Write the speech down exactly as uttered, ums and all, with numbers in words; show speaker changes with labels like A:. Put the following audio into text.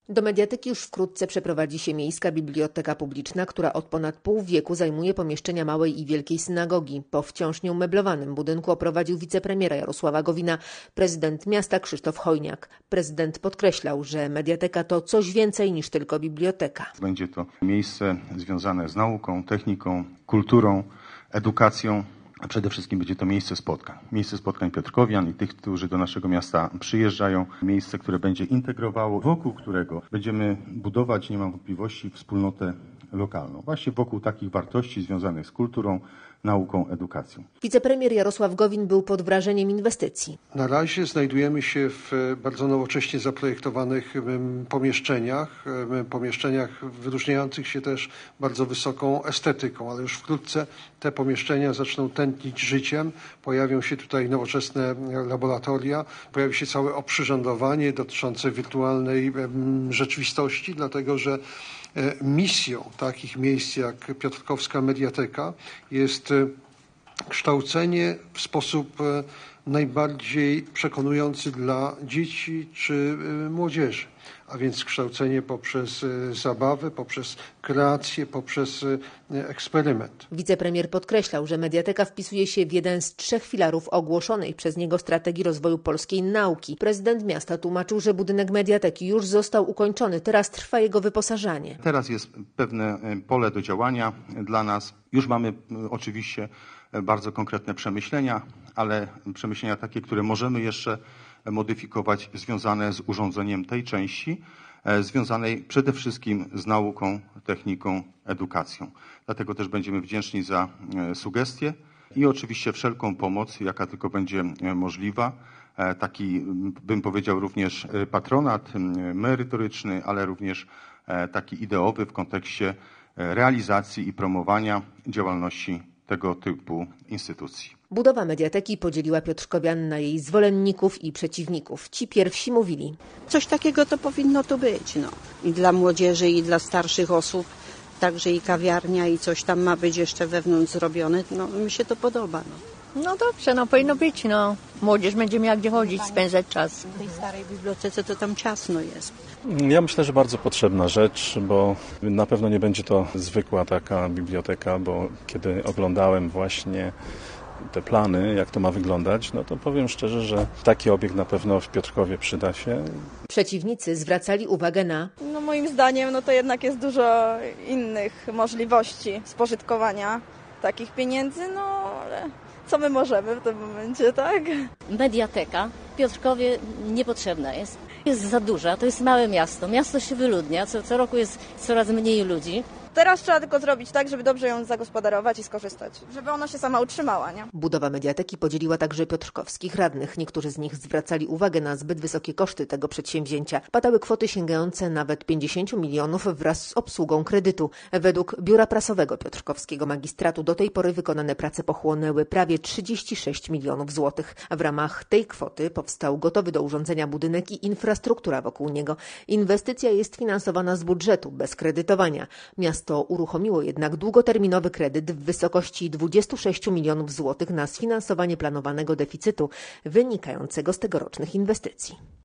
A: Do mediateki już wkrótce przeprowadzi się Miejska Biblioteka Publiczna, która od ponad pół wieku zajmuje pomieszczenia Małej i Wielkiej Synagogi. Po wciąż nieumeblowanym budynku oprowadził wicepremiera Jarosława Gowina prezydent miasta Krzysztof Hojniak. Prezydent podkreślał, że mediateka to coś więcej niż tylko biblioteka.
B: Będzie to miejsce związane z nauką, techniką, kulturą, edukacją. A przede wszystkim będzie to miejsce spotkań. Miejsce spotkań piotrkowian i tych, którzy do naszego miasta przyjeżdżają. Miejsce, które będzie integrowało, wokół którego będziemy budować, nie mam wątpliwości, wspólnotę lokalną. Właśnie wokół takich wartości związanych z kulturą, nauką, edukacją.
A: Wicepremier Jarosław Gowin był pod wrażeniem inwestycji.
C: Na razie znajdujemy się w bardzo nowocześnie zaprojektowanych pomieszczeniach, pomieszczeniach wyróżniających się też bardzo wysoką estetyką, ale już wkrótce te pomieszczenia zaczną tętnić życiem. Pojawią się tutaj nowoczesne laboratoria, pojawi się całe oprzyrządowanie dotyczące wirtualnej rzeczywistości, dlatego że misją takich miejsc jak Piotrkowska Mediateka jest kształcenie w sposób najbardziej przekonujący dla dzieci czy młodzieży, a więc kształcenie poprzez zabawę, poprzez kreację, poprzez eksperyment.
A: Wicepremier podkreślał, że mediateka wpisuje się w jeden z trzech filarów ogłoszonej przez niego strategii rozwoju polskiej nauki. Prezydent miasta tłumaczył, że budynek mediateki już został ukończony, teraz trwa jego wyposażanie.
B: Teraz jest pewne pole do działania dla nas. Już mamy oczywiście bardzo konkretne przemyślenia, ale przemyślenia takie, które możemy jeszcze modyfikować, związane z urządzeniem tej części, związanej przede wszystkim z nauką, techniką, edukacją. Dlatego też będziemy wdzięczni za sugestie i oczywiście wszelką pomoc, jaka tylko będzie możliwa. Taki, bym powiedział, również patronat merytoryczny, ale również taki ideowy w kontekście realizacji i promowania działalności tego typu instytucji.
A: Budowa mediateki podzieliła piotrkowian na jej zwolenników i przeciwników. Ci pierwsi mówili:
D: coś takiego to powinno tu być, no. I dla młodzieży, i dla starszych osób, także i kawiarnia, i coś tam ma być jeszcze wewnątrz zrobione. No, mi się to podoba, no.
E: No dobrze, no powinno być, no. Młodzież będzie miała gdzie chodzić, spędzać czas.
D: W tej starej bibliotece to tam ciasno jest.
F: Ja myślę, że bardzo potrzebna rzecz, bo na pewno nie będzie to zwykła taka biblioteka, bo kiedy oglądałem właśnie te plany, jak to ma wyglądać, no to powiem szczerze, że taki obiekt na pewno w Piotrkowie przyda się.
A: Przeciwnicy zwracali uwagę na...
G: No moim zdaniem no to jednak jest dużo innych możliwości spożytkowania takich pieniędzy, no ale co my możemy w tym momencie, tak?
H: Mediateka w Piotrkowie niepotrzebna jest. Jest za duża, to jest małe miasto. Miasto się wyludnia, co, co roku jest coraz mniej ludzi.
G: Teraz trzeba tylko zrobić tak, żeby dobrze ją zagospodarować i skorzystać, żeby ona się sama utrzymała, nie?
A: Budowa mediateki podzieliła także piotrkowskich radnych. Niektórzy z nich zwracali uwagę na zbyt wysokie koszty tego przedsięwzięcia. Padały kwoty sięgające nawet pięćdziesiąt milionów wraz z obsługą kredytu. Według Biura Prasowego Piotrkowskiego Magistratu do tej pory wykonane prace pochłonęły prawie trzydzieści sześć milionów złotych. W ramach tej kwoty powstał gotowy do urządzenia budynek i infrastruktura wokół niego. Inwestycja jest finansowana z budżetu, bez kredytowania. Miasto To uruchomiło jednak długoterminowy kredyt w wysokości dwudziestu sześciu milionów złotych na sfinansowanie planowanego deficytu wynikającego z tegorocznych inwestycji.